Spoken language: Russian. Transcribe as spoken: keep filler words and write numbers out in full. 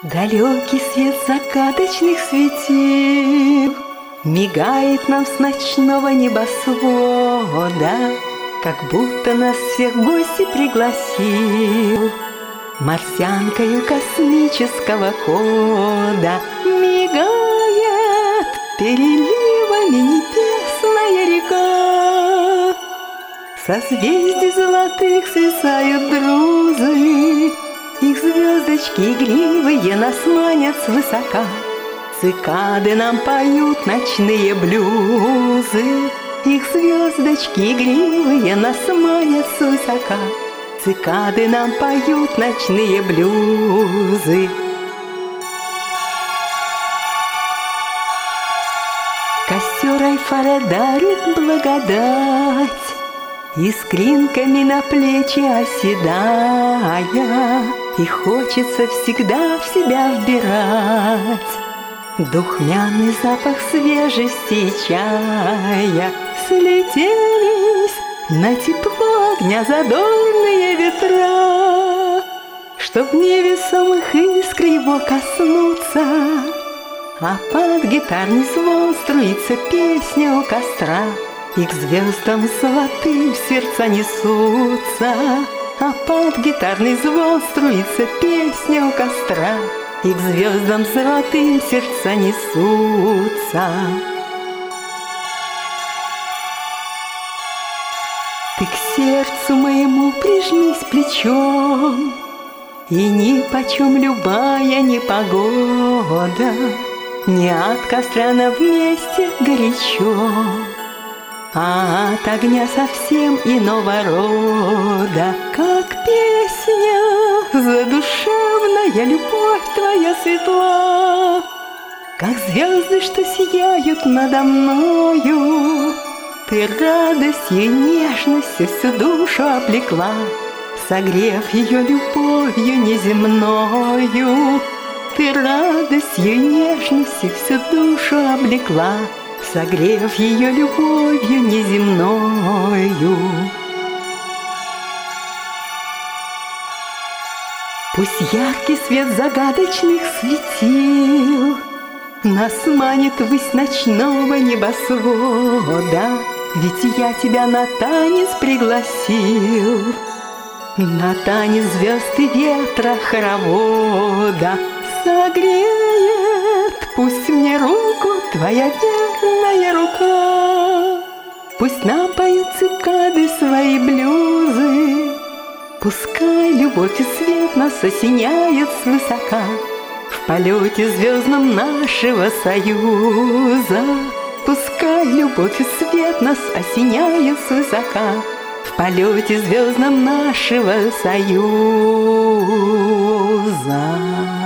Далекий свет закаточных светил мигает нам с ночного небосвода, как будто нас всех в гости пригласил марсианкою космического кода. Мигает переливами небесная река, созвездий золотых свисают друзы, их звездочки игривые нас манят свысока. Цикады нам поют ночные блюзы, их звездочки игривые нас манят свысока. Цикады нам поют ночные блюзы. Костер Айфара дарит благодать, искринками на плечи оседая, и хочется всегда в себя вбирать духмяный запах свежести и чая. Слетелись на тепло огня задорные ветра, чтоб невесомых искр его коснуться, а под гитарный звон струится песня у костра. И к звездам золотым сердца несутся, а под гитарный звон струится песня у костра. И к звездам золотым сердца несутся. Ты к сердцу моему прижмись плечом, и ни почем любая непогода не от костра на вместе горячо, а от огня совсем иного рода. Как песня задушевная, любовь твоя светла, как звезды, что сияют надо мною. Ты радостью и нежностью всю душу облекла, согрев ее любовью неземною. Ты радостью и нежностью всю душу облекла, согрев ее любовью неземною. Пусть яркий свет загадочных светил нас манит ввысь ночного небосвода, ведь я тебя на танец пригласил, на танец звезд и ветра хоровода. Согреет пусть мне руку твоя верная рука, пусть напоют цикады свои блюзы, пускай любовь и свет нас осеняет свысока в полете звездном нашего союза. Пускай любовь и свет нас осеняет свысока в полете звездном нашего союза.